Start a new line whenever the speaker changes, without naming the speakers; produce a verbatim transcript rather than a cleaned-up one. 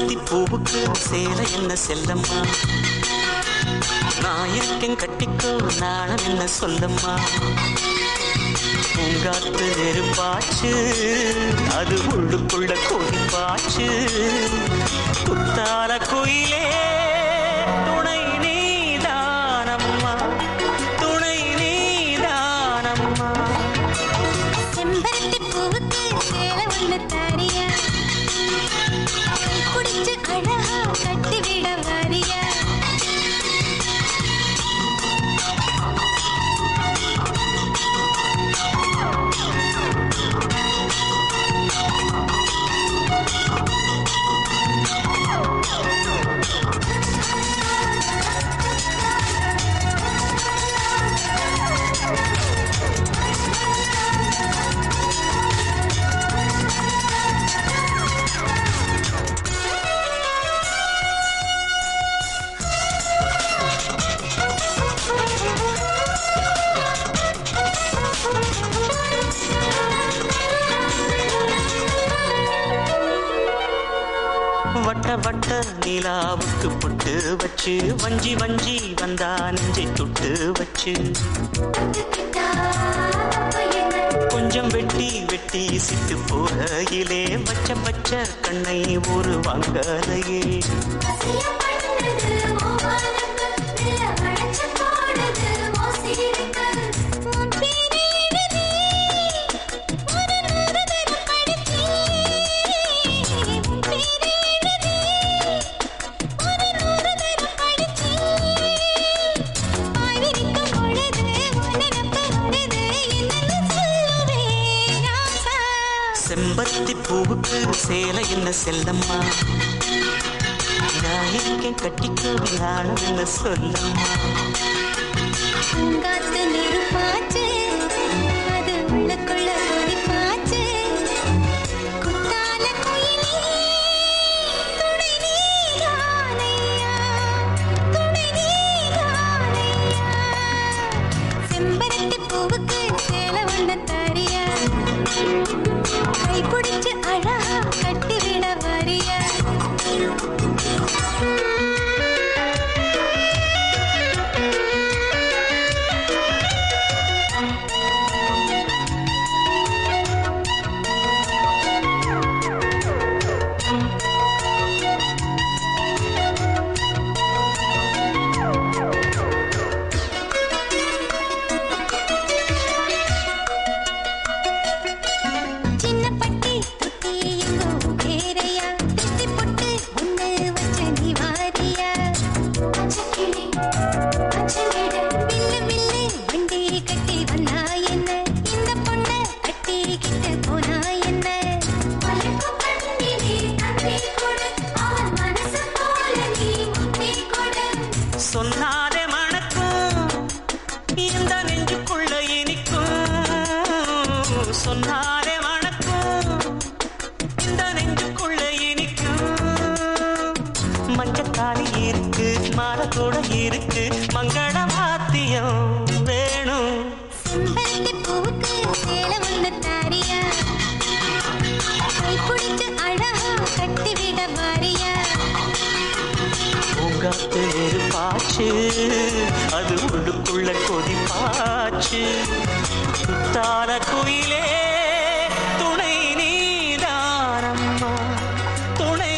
செம்பருத்தி பூவுக்கு சேலை என்ன செல்லம்மா, நான் இருக்கேன் கட்டிக்கோ நாணம் என்ன சொல்லம்மா. பூங்காத்து நெருப்பாச்சு அது உள்ளுக்குள்ள கொதிப்பாச்சு, குத்தால குயிலே துணை நீதானம்மா, துணை நீதானம்மா.
செம்பருத்தி பூவுக்கு சேலை ஒண்ணு தாரியா, குடிச்சு அழகா கட்டிவிட வாரியா.
வட்ட வட்ட நிலாவுக்கு பொட்டு வச்சு வஞ்சி வஞ்சி வந்தா நெஞ்சை தொட்டு வச்சு, கொஞ்சம் வெட்டி வெட்டி சிட்டு போகையிலே வச்ச பச்ச கண்ணை ஒரு வாங்கலையே. செம்பருத்தி பூவுக்கு சேலை என்ன செல்லம்மா, நான் இருக்கேன் கட்டிக்கோ நானும் என்ன சொல்லம்மா.
பூங்காத்து நெருப்பாச்சு அது உள்ளுக்குள்ள கொதிப்பாச்சு, குத்தால குயிலே துணை நீதானையா, துணை நீதானையா. செம்பருத்தி பூவுக்கு சேலை ஒண்ணு தாரியா, கை பிடிச்சு அழகா கட்டிவிட வாரியா.
சொன்னாதே மணக்கும் இந்த நெஞ்சுக்குள்ள இனிக்கும், சொன்னாதே மணக்கும் இந்த நெஞ்சுக்குள்ள இனிக்கும். மஞ்சத்தாலி இருக்கு மாலை கூட இருக்கு மங்கள வாத்தியம் வேணும்.
செம்பருத்தி பூவுக்கு சேலை ஒண்ணு தாரியா, கை பிடிச்சு அழகா கட்டிவிட வாரியா.
பூங்காத்து நெருப்பாச்சு அது உள்ளுக்குள்ள கொதிப்பாச்சு, குத்தால குயிலே துணை நீதானம்மா, துணை